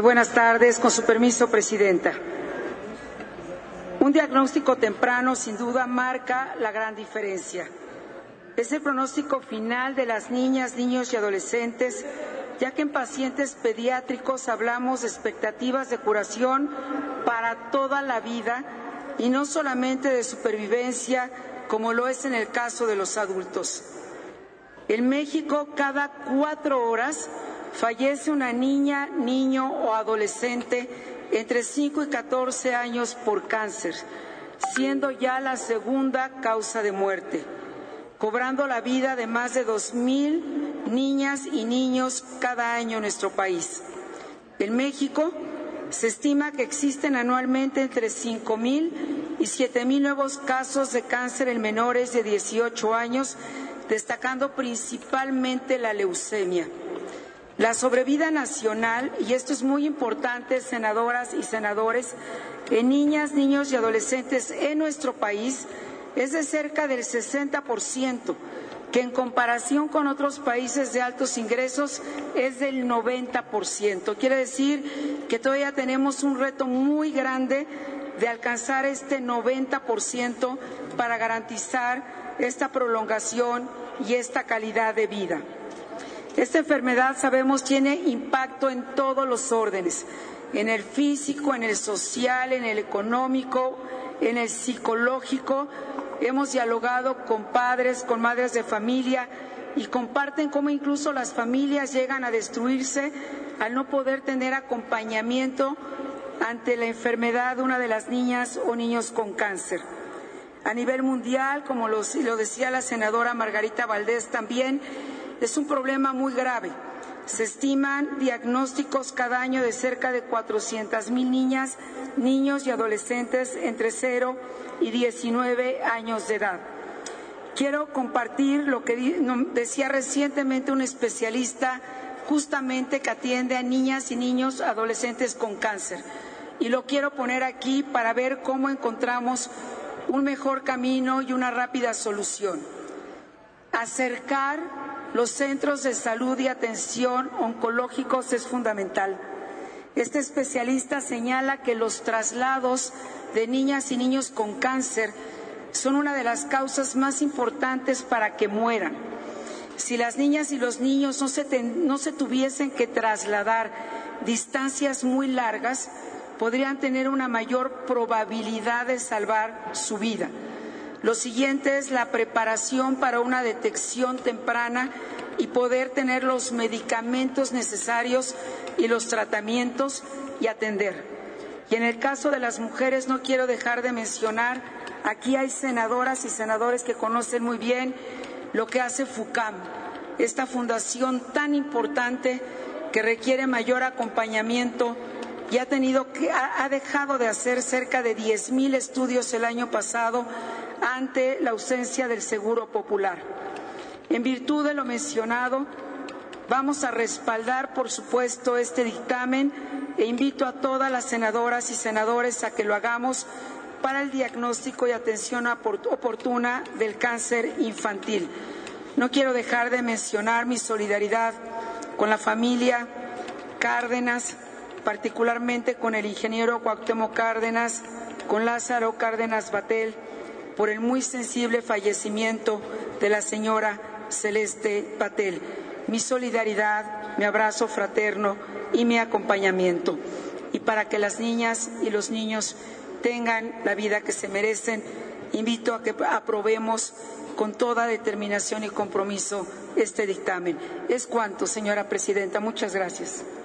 Muy buenas tardes. Con su permiso, Presidenta. Un diagnóstico temprano, sin duda, marca la gran diferencia. Es el pronóstico final de las niñas, niños y adolescentes, ya que en pacientes pediátricos hablamos de expectativas de curación para toda la vida y no solamente de supervivencia, como lo es en el caso de los adultos. En México, cada 4 horas fallece una niña, niño o adolescente entre 5 y 14 años por cáncer, siendo ya la segunda causa de muerte, cobrando la vida de más de 2,000 niñas y niños cada año en nuestro país. En México se estima que existen anualmente entre 5,000 y 7,000 nuevos casos de cáncer en menores de 18 años, destacando principalmente la leucemia. La sobrevida nacional, y esto es muy importante, senadoras y senadores, en niñas, niños y adolescentes en nuestro país es de cerca del 60%, que en comparación con otros países de altos ingresos es del 90%. Quiere decir que todavía tenemos un reto muy grande de alcanzar este 90% para garantizar esta prolongación y esta calidad de vida. Esta enfermedad, sabemos, tiene impacto en todos los órdenes, en el físico, en el social, en el económico, en el psicológico. Hemos dialogado con padres, con madres de familia y comparten cómo incluso las familias llegan a destruirse al no poder tener acompañamiento ante la enfermedad de una de las niñas o niños con cáncer. A nivel mundial, como lo decía la senadora Margarita Valdés también, es un problema muy grave. Se estiman diagnósticos cada año de cerca de 400,000 niñas, niños y adolescentes entre 0 y 19 años de edad. Quiero compartir lo que decía recientemente un especialista justamente que atiende a niñas y niños adolescentes con cáncer. Y lo quiero poner aquí para ver cómo encontramos un mejor camino y una rápida solución. Acercar los centros de salud y atención oncológicos es fundamental. Este especialista señala que los traslados de niñas y niños con cáncer son una de las causas más importantes para que mueran. Si las niñas y los niños no se tuviesen que trasladar distancias muy largas, podrían tener una mayor probabilidad de salvar su vida. Lo siguiente es la preparación para una detección temprana y poder tener los medicamentos necesarios y los tratamientos y atender. Y en el caso de las mujeres no quiero dejar de mencionar, aquí hay senadoras y senadores que conocen muy bien lo que hace FUCAM, esta fundación tan importante que requiere mayor acompañamiento y ha dejado de hacer cerca de 10,000 estudios el año pasado ante la ausencia del Seguro Popular. En virtud de lo mencionado, vamos a respaldar, por supuesto, este dictamen e invito a todas las senadoras y senadores a que lo hagamos para el diagnóstico y atención oportuna del cáncer infantil. No quiero dejar de mencionar mi solidaridad con la familia Cárdenas, particularmente con el ingeniero Cuauhtémoc Cárdenas, con Lázaro Cárdenas Batel, por el muy sensible fallecimiento de la señora Celeste Batel. Mi solidaridad, mi abrazo fraterno y mi acompañamiento. Y para que las niñas y los niños tengan la vida que se merecen, invito a que aprobemos con toda determinación y compromiso este dictamen. Es cuanto, señora Presidenta. Muchas gracias.